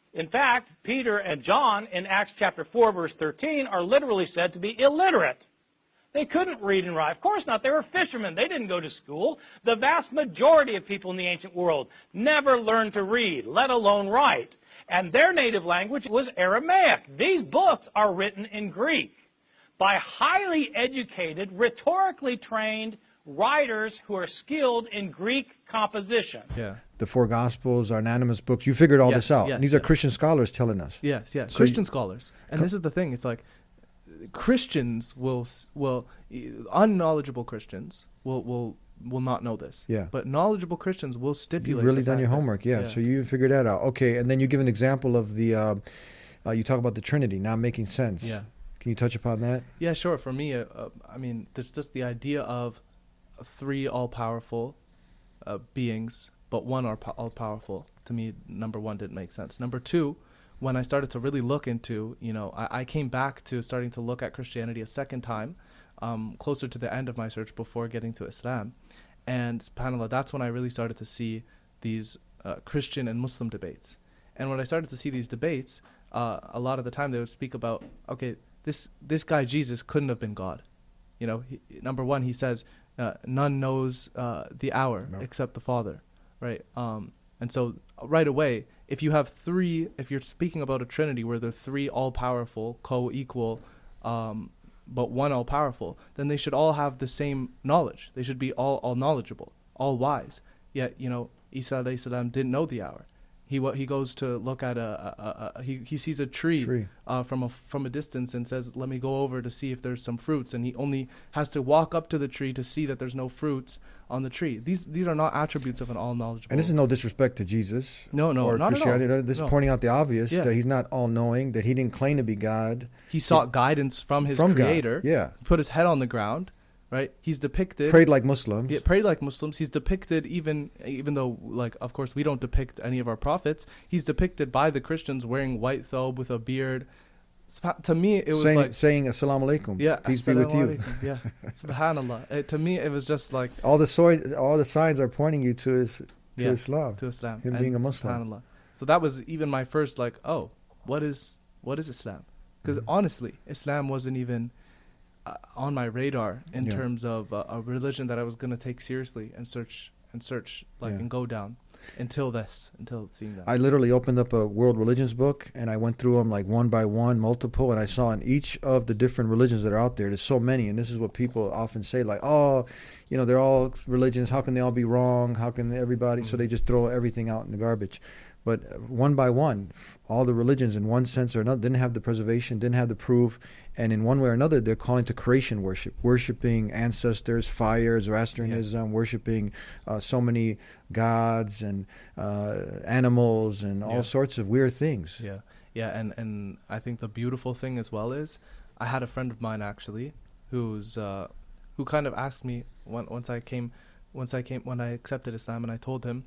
In fact, Peter and John in Acts chapter four, verse thirteen, are literally said to be illiterate. They couldn't read and write. Of course not. They were fishermen. They didn't go to school. The vast majority of people in the ancient world never learned to read, let alone write. And their native language was Aramaic. These books are written in Greek by highly educated, rhetorically trained writers who are skilled in Greek composition. Yeah. The four Gospels are anonymous books. You figured all Yes, this out. yes, and these yes. are Christian scholars telling us. Yes, yeah, So Christian you- scholars. And this is the thing. It's like Christians will s- will unknowledgeable Christians will will will not know this. Yeah. But knowledgeable Christians will stipulate. You've really the done fact your that- homework, yeah. So you figured that out. Okay, and then you give an example of the, uh, uh, you talk about the Trinity not making sense. Yeah. Can you touch upon that? Yeah, sure. For me, uh, uh, I mean, there's just the idea of three all-powerful uh, beings, but one are po- all-powerful. To me, number one didn't make sense. Number two, when I started to really look into, you know, I, I came back to starting to look at Christianity a second time, um, closer to the end of my search before getting to Islam. And subhanAllah, that's when I really started to see these uh, Christian and Muslim debates. And when I started to see these debates, uh, a lot of the time they would speak about, okay, this this guy Jesus couldn't have been God. You know, he, number one, he says, uh, none knows uh, the hour No. except the Father, right? Um, and so right away, if you have three, if you're speaking about a Trinity where they're three all-powerful, co-equal, um, but one all-powerful, then they should all have the same knowledge. They should be all, all knowledgeable, all wise. Yet, you know, Isa alayhi salam didn't know the hour. He wa- he goes to look at a, a, a, a he he sees a tree, Tree. Uh, from a from a distance and says, "Let me go over to see if there's some fruits." And he only has to walk up to the tree to see that there's no fruits on the tree. These these are not attributes of an all knowledgeable. And this is no disrespect to Jesus. No, no, or not at all. Christianity. This No. is pointing out the obvious, Yeah. that he's not all-knowing, that he didn't claim to be God. He sought guidance from his From God, creator. yeah. Put his head on the ground, right? He's depicted Prayed like Muslims. Yeah, prayed like Muslims. He's depicted even even though, like, of course we don't depict any of our prophets. He's depicted by the Christians wearing white thobe with a beard. Subha- To me, it was saying, like saying Assalamu alaikum. yeah, Peace be with you. Assalamu alaikum. Yeah, Subhanallah. It, to me, it was just like All the so- all the signs are pointing you to his, to yeah, Islam. to Islam, Him and being a Muslim. Subhanallah. So that was even my first like, oh, what is what is Islam? Because Mm-hmm. honestly, Islam wasn't even uh, on my radar in Yeah. terms of uh, a religion that I was going to take seriously and search and search like Yeah. and go down until this, until seeing that. I literally opened up a world religions book and I went through them like one by one, multiple, and I saw in each of the different religions that are out there, there's so many, and this is what people often say, like, oh, you know, they're all religions, how can they all be wrong? How can everybody? So they just throw everything out in the garbage. But uh, one by one, all the religions in one sense or another didn't have the preservation, didn't have the proof, and in one way or another, they're calling to creation worship, worshiping ancestors, fire, Zoroastrianism, worshiping uh, so many gods and uh, animals and all Yeah. sorts of weird things. Yeah, yeah, and and I think the beautiful thing as well is, I had a friend of mine actually, who's uh, who kind of asked me when, once I came, once I came when I accepted Islam, and I told him,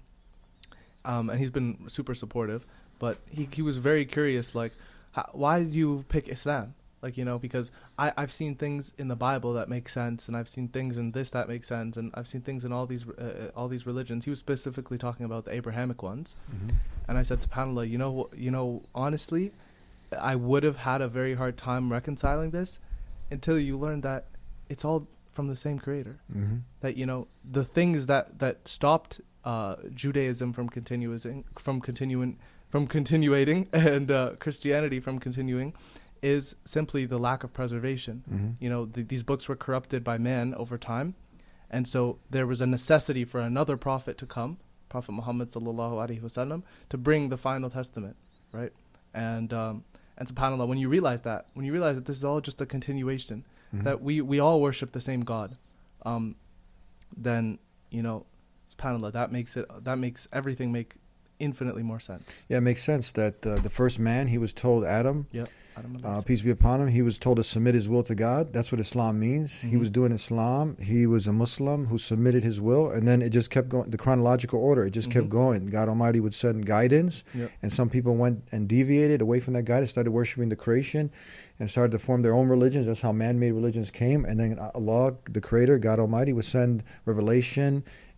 um, and he's been super supportive, but he he was very curious, like, how, why did you pick Islam? Like, you know, because I, I've seen things in the Bible that make sense, and I've seen things in this that make sense, and I've seen things in all these uh, all these religions. He was specifically talking about the Abrahamic ones. Mhm. And I said, SubhanAllah, you know, wh- you know, honestly, I would have had a very hard time reconciling this until you learn that it's all from the same creator. Mhm. That, you know, the things that, that stopped uh, Judaism from continuing, from continuing, from continuating, and uh, Christianity from continuing, is simply the lack of preservation. Mhm. You know, th- these books were corrupted by man over time, and so there was a necessity for another prophet to come, Prophet Muhammad sallallahu alaihi wasallam, to bring the final testament, right? And um, and subhanallah, when you realize that, when you realize that this is all just a continuation, Mhm. that we, we all worship the same God, um, then, you know, subhanallah, that makes it that makes everything make infinitely more sense. Yeah, it makes sense that uh, the first man, he was told, Adam, Yep. Adam alayhi uh, salam. peace be upon him, he was told to submit his will to God. That's what Islam means. He Mhm. was doing Islam. He was a Muslim who submitted his will, and then it just kept going, the chronological order, it just kept Mhm. going. God Almighty would send guidance, Yep. and some people went and deviated away from that guidance, started worshiping the creation, and started to form their own religions. That's how man-made religions came. And then Allah, the Creator, God Almighty, would send revelation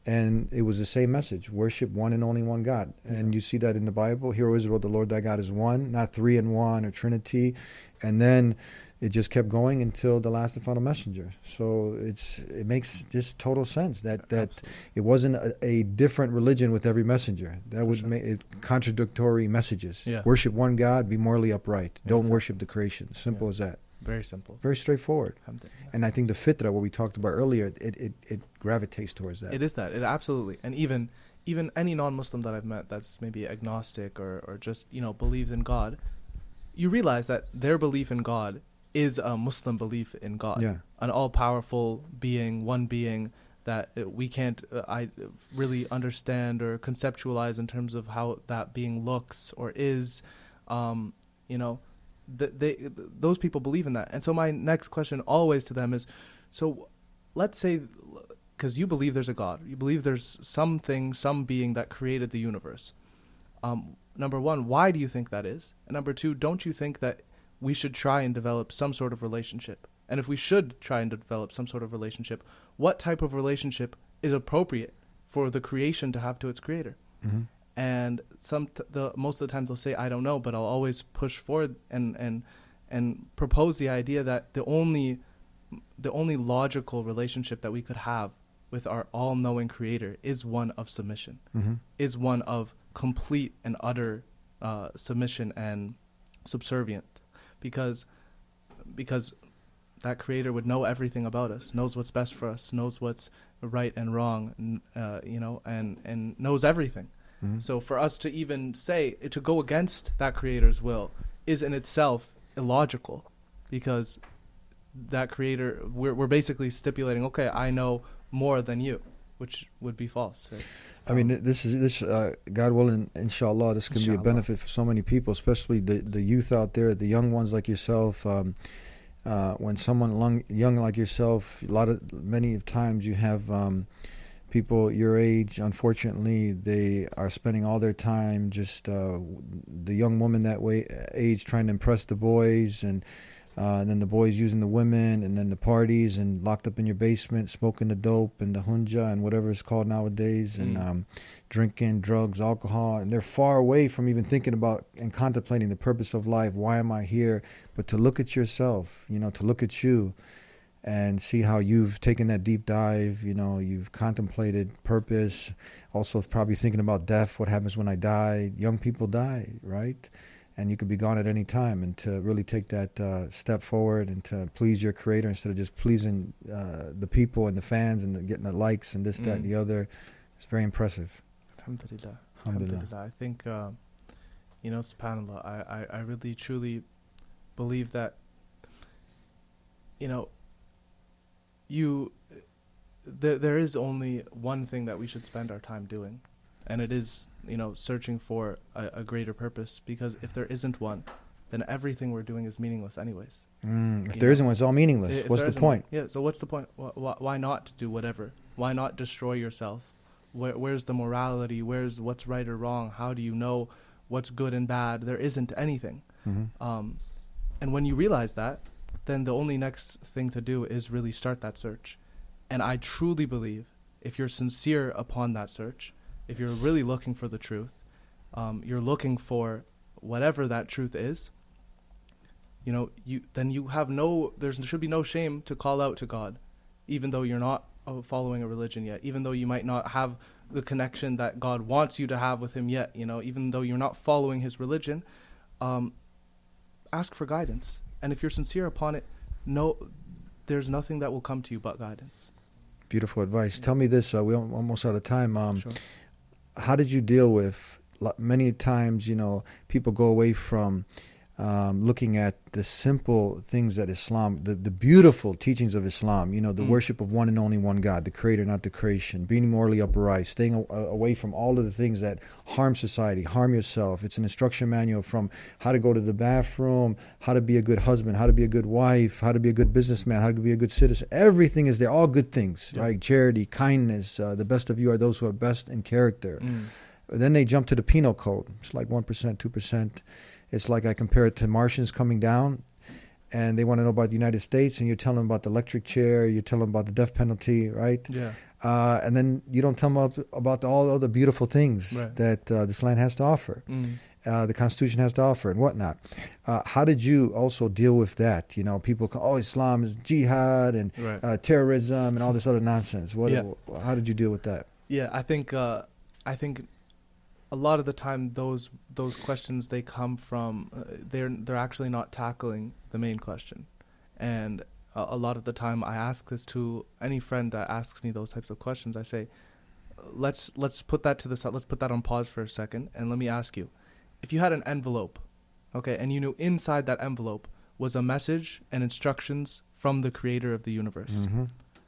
And it was the same message: worship one and only one God. And you see that in the Bible. Hear, O Israel, the Lord thy God is one, not three in one or Trinity. And then it just kept going until the last and final messenger. So it's it makes just total sense that that Absolutely. it wasn't a, a different religion with every messenger. That would sure. make it contradictory messages. Yeah. Worship one God, be morally upright. Yeah, Don't exactly. worship the creation. Simple Yeah. as that. Very simple. Very straightforward. Alhamdulillah. And I think the fitra, what we talked about earlier, it, it, it gravitates towards that. It is that. It absolutely. And even even any non-Muslim that I've met that's maybe agnostic or, or just, you know, believes in God, you realize that their belief in God is a Muslim belief in God. Yeah. An all-powerful being, one being that uh, we can't uh, I really understand or conceptualize in terms of how that being looks or is. Um, you know, th- they th- those people believe in that. And so my next question always to them is, so let's say, because you believe there's a God, you believe there's something, some being that created the universe. Um, number one, why do you think that is? And number two, don't you think that we should try and develop some sort of relationship? And if we should try and develop some sort of relationship, what type of relationship is appropriate for the creation to have to its creator? Mm-hmm. And some t- the most of the time they'll say, I don't know, but I'll always push forward and and and propose the idea that the only the only logical relationship that we could have with our all-knowing creator is one of submission, Mm-hmm. is one of complete and utter uh, submission and subservient, because because that creator would know everything about us, knows what's best for us, knows what's right and wrong, n- uh, you know, and and knows everything. Mm-hmm. So for us to even say, to go against that creator's will is in itself illogical, because that creator, we're we're basically stipulating, okay, I know more than you, which would be false. Right? I mean, th- this is this. Uh, God willing, inshallah, this can be a Inshallah. benefit for so many people, especially the the youth out there, the young ones like yourself. Um, uh, when someone long, young like yourself, a lot of many times you have um, people your age. Unfortunately, they are spending all their time just uh, the young woman that way age trying to impress the boys, and Uh, and then the boys using the women, and then the parties, and locked up in your basement, smoking the dope and the hunja and whatever it's called nowadays, and Mm. um, drinking drugs, alcohol, and they're far away from even thinking about and contemplating the purpose of life. Why am I here? But to look at yourself, you know, to look at you and see how you've taken that deep dive, you know, you've contemplated purpose, also probably thinking about death, what happens when I die. Young people die, right? And you could be gone at any time, and to really take that uh, step forward and to please your creator instead of just pleasing uh, the people and the fans and the, getting the likes and this, that, and Mm. the other, it's very impressive. Alhamdulillah. Alhamdulillah. Alhamdulillah. I think, uh, you know, subhanAllah, I, I, I really truly believe that, you know, you, there, there is only one thing that we should spend our time doing, and it is, you know, searching for a, a greater purpose, because if there isn't one, then everything we're doing is meaningless anyways. Mm, if You there know? isn't one, it's all meaningless. If What's there the isn't one- point? Yeah, so what's the point? Wh- wh- why not do whatever? Why not destroy yourself? Where, where's the morality? Where's what's right or wrong? How do you know what's good and bad? There isn't anything. Mhm. Um, and when you realize that, then the only next thing to do is really start that search. And I truly believe if you're sincere upon that search, if you're really looking for the truth, um, you're looking for whatever that truth is, you know, you then you have no, there's, there should be no shame to call out to God, even though you're not uh, following a religion yet, even though you might not have the connection that God wants you to have with him yet, you know, even though you're not following his religion, um, ask for guidance. And if you're sincere upon it, no, there's nothing that will come to you but guidance. Beautiful advice. Tell me this, uh, we're almost out of time. Um, Sure. How did you deal with, lo- many times, you know, people go away from um, looking at the simple things that Islam, the, the beautiful teachings of Islam, you know, the Mm. worship of one and only one God, the creator, not the creation, being morally upright, staying a- away from all of the things that harm society, harm yourself. It's an instruction manual from how to go to the bathroom, how to be a good husband, how to be a good wife, how to be a good businessman, how to be a good citizen. Everything is there, all good things, Yeah. right? Charity, kindness, uh, the best of you are those who are best in character. Mm. Then they jump to the penal code. It's like one percent, two percent. It's like I compare it to Martians coming down, and they want to know about the United States, and you tell them about the electric chair, you tell them about the death penalty, right? Yeah. Uh, and then you don't tell them about, about all the other beautiful things Right. that uh, this land has to offer, Mm. uh, the Constitution has to offer, and whatnot. Uh, how did you also deal with that? You know, people call, oh, Islam is jihad and Right. uh, terrorism and all this other nonsense. What? Yeah. How did you deal with that? Yeah, I think uh, I think a lot of the time those those questions they come from uh, they're they're actually not tackling the main question, and a, a lot of the time I ask this to any friend that asks me those types of questions. I say, let's let's put that to the side. Let's put that on pause for a second, and let me ask you, if you had an envelope, okay, and you knew inside that envelope was a message and instructions from the creator of the universe, Mhm.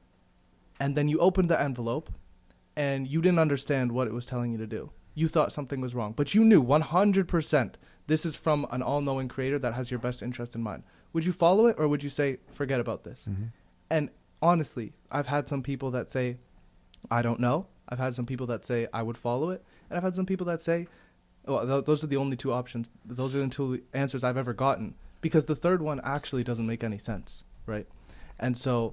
and then you opened the envelope and you didn't understand what it was telling you to do. You thought something was wrong, but you knew one hundred percent this is from an all-knowing creator that has your best interest in mind. Would you follow it, or would you say, forget about this? Mhm. And honestly, I've had some people that say, I don't know. I've had some people that say, I would follow it. And I've had some people that say, well, th- those are the only two options. Those are the two answers I've ever gotten. Because the third one actually doesn't make any sense, right? And so,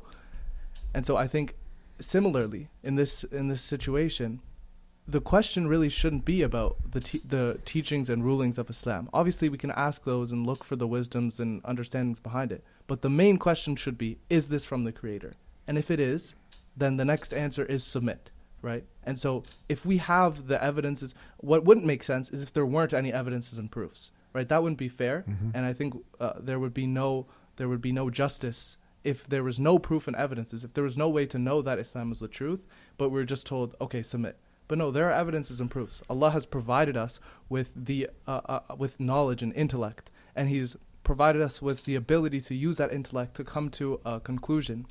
and so I think similarly in this in this situation, the question really shouldn't be about the te- the teachings and rulings of Islam. Obviously, we can ask those and look for the wisdoms and understandings behind it. But the main question should be, is this from the Creator? And if it is, then the next answer is submit, right? And so if we have the evidences, what wouldn't make sense is if there weren't any evidences and proofs, right? That wouldn't be fair. Mhm. And I think uh, there would be no there would be no justice if there was no proof and evidences, if there was no way to know that Islam was the truth, but we're just told, okay, submit. But no, there are evidences and proofs. Allah has provided us with the uh, uh, with knowledge and intellect, and He's provided us with the ability to use that intellect to come to a conclusion.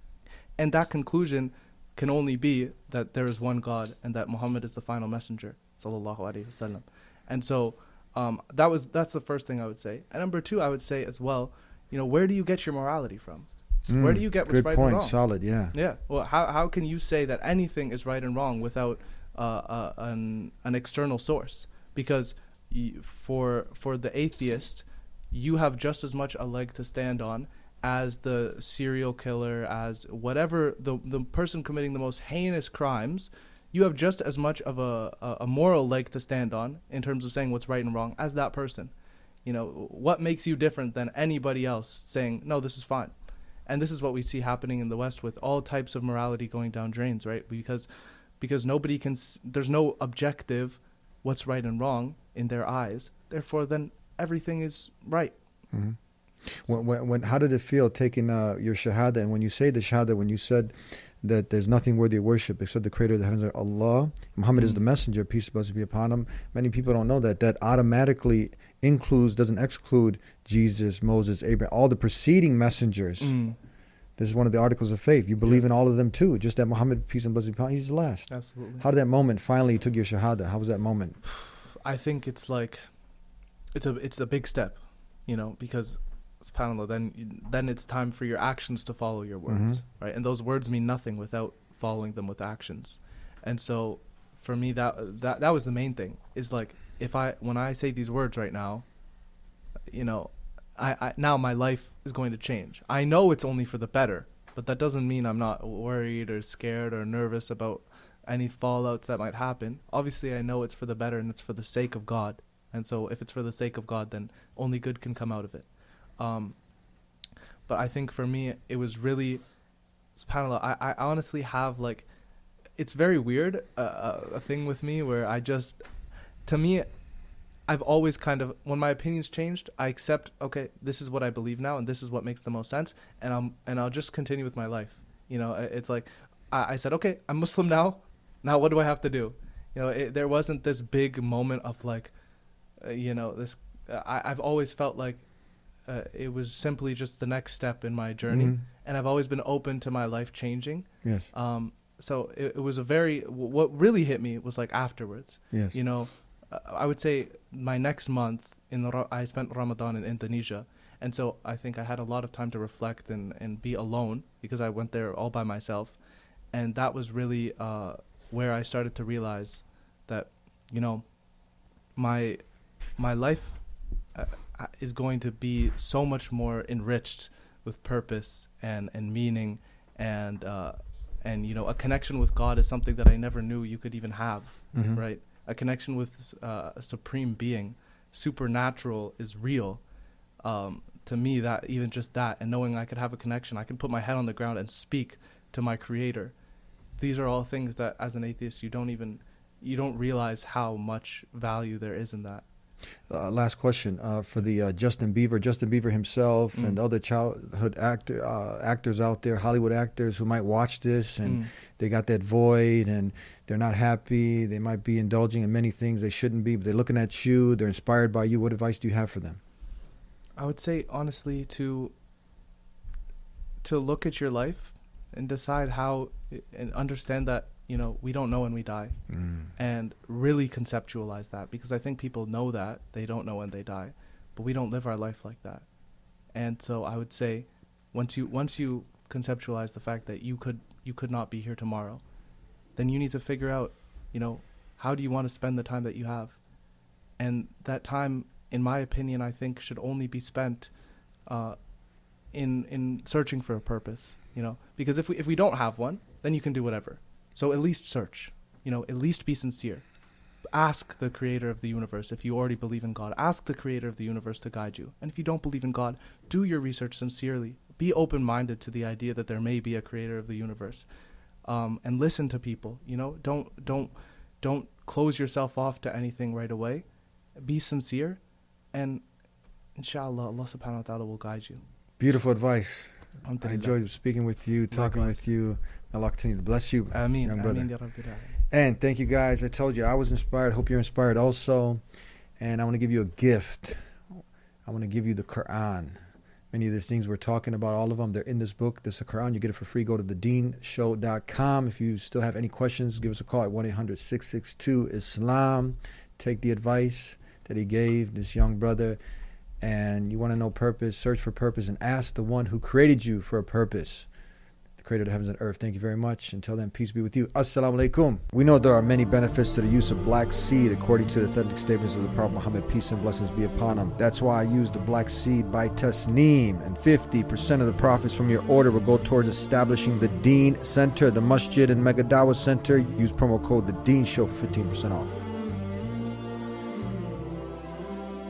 And that conclusion can only be that there is one God and that Muhammad is the final messenger, sallallahu alaihi wasallam. And so um, that was that's the first thing I would say. And number two, I would say as well, you know, where do you get your morality from? Mm, Where do you get what's good right point. and wrong? Solid, yeah. Yeah. Well, how how can you say that anything is right and wrong without uh, uh, an an external source? Because y- for for the atheist, you have just as much a leg to stand on as the serial killer, as whatever the the person committing the most heinous crimes. You have just as much of a, a a moral leg to stand on in terms of saying what's right and wrong as that person. You know, what makes you different than anybody else saying, no, this is fine? And this is what we see happening in the West with all types of morality going down drains, right? Because because nobody can, s- there's no objective what's right and wrong in their eyes. Therefore, then everything is right. Mm-hmm. When, when, when, how did it feel taking uh, your shahada? And when you say the shahada, when you said that there's nothing worthy of worship except the creator of the heavens, Allah, Muhammad Mm. is the messenger, peace and blessings be upon him. Many people don't know that. That automatically includes, doesn't exclude Jesus, Moses, Abraham, all the preceding messengers. Mm. This is one of the articles of faith. You believe in all of them too. Just that Muhammad, peace and blessings be upon him, he's the last. Absolutely. How did that moment finally you took your shahada? How was that moment? I think it's like, it's a it's a big step, you know, because subhanAllah, then then it's time for your actions to follow your words, Mhm. right? And those words mean nothing without following them with actions. And so, for me, that that that was the main thing. Is like, if I when I say these words right now, you know, I, I now my life is going to change. I know it's only for the better, but that doesn't mean I'm not worried or scared or nervous about any fallouts that might happen. Obviously, I know it's for the better and it's for the sake of God. And so, if it's for the sake of God, then only good can come out of it. Um, but I think for me, it was really, subhanAllah, I, I honestly have like, it's very weird, uh, uh, a thing with me where I just, to me, I've always kind of, when my opinions changed, I accept, okay, this is what I believe now and this is what makes the most sense, and I'm and I'll just continue with my life. You know, it- it's like, I, I said, okay, I'm Muslim now, now what do I have to do? You know, it, there wasn't this big moment of like, uh, you know, this, uh, I, I've always felt like, Uh, it was simply just the next step in my journey, Mhm. and I've always been open to my life changing. Yes. Um. So it, it was a very w- what really hit me was like afterwards. Yes. You know, uh, I would say my next month in the Ra- I spent Ramadan in Indonesia, and so I think I had a lot of time to reflect and and be alone because I went there all by myself, and that was really uh, where I started to realize that, you know, my my life. Uh, is going to be so much more enriched with purpose and, and meaning, and uh, and you know, a connection with God is something that I never knew you could even have, Mhm. right? A connection with uh, a supreme being, supernatural, is real. Um, to me, that even just that, and knowing I could have a connection, I can put my head on the ground and speak to my Creator. These are all things that, as an atheist, you don't even you don't realize how much value there is in that. Uh, last question uh, for the uh, Justin Bieber, Justin Bieber himself, Mm. and other childhood actor uh, actors out there, Hollywood actors who might watch this and Mm. they got that void and they're not happy. They might be indulging in many things they shouldn't be, but they're looking at you. They're inspired by you. What advice do you have for them? I would say, honestly, to to look at your life and decide how, and understand that, you know, we don't know when we die, Mm. and really conceptualize that, because I think people know that they don't know when they die, but we don't live our life like that. And so I would say, once you once you conceptualize the fact that you could you could not be here tomorrow, then you need to figure out, you know, how do you want to spend the time that you have, and that time, in my opinion, I think should only be spent uh, in in searching for a purpose, you know, because if we if we don't have one, then you can do whatever. So at least search, you know, at least be sincere. Ask the creator of the universe if you already believe in God. Ask the creator of the universe to guide you. And if you don't believe in God, do your research sincerely. Be open-minded to the idea that there may be a creator of the universe, um, and listen to people. You know, don't don't don't close yourself off to anything right away. Be sincere, and inshallah, Allah subhanahu wa ta'ala will guide you. Beautiful advice. I Alhamdulillah. enjoyed speaking with you, talking Likewise. with you. Allah continue to bless you, Ameen. young brother. Ameen ya Rabbil Alamin. And thank you guys. I told you I was inspired. Hope you're inspired also. And I want to give you a gift. I want to give you the Quran. Many of these things we're talking about, all of them, they're in this book. This is the Quran. You get it for free. Go to the dean show dot com. If you still have any questions, give us a call at one eight hundred six six two Islam. Take the advice that he gave this young brother. And you want to know purpose, search for purpose, and ask the one who created you for a purpose. The creator of the heavens and earth. Thank you very much. Until then, peace be with you. Assalamu alaikum. We know there are many benefits to the use of black seed according to the authentic statements of the Prophet Muhammad, peace and blessings be upon him. That's why I use the black seed by Tasneem. And fifty percent of the profits from your order will go towards establishing the Deen Center, the Masjid and Mega Dawah Center. Use promo code The Deen Show for fifteen percent off.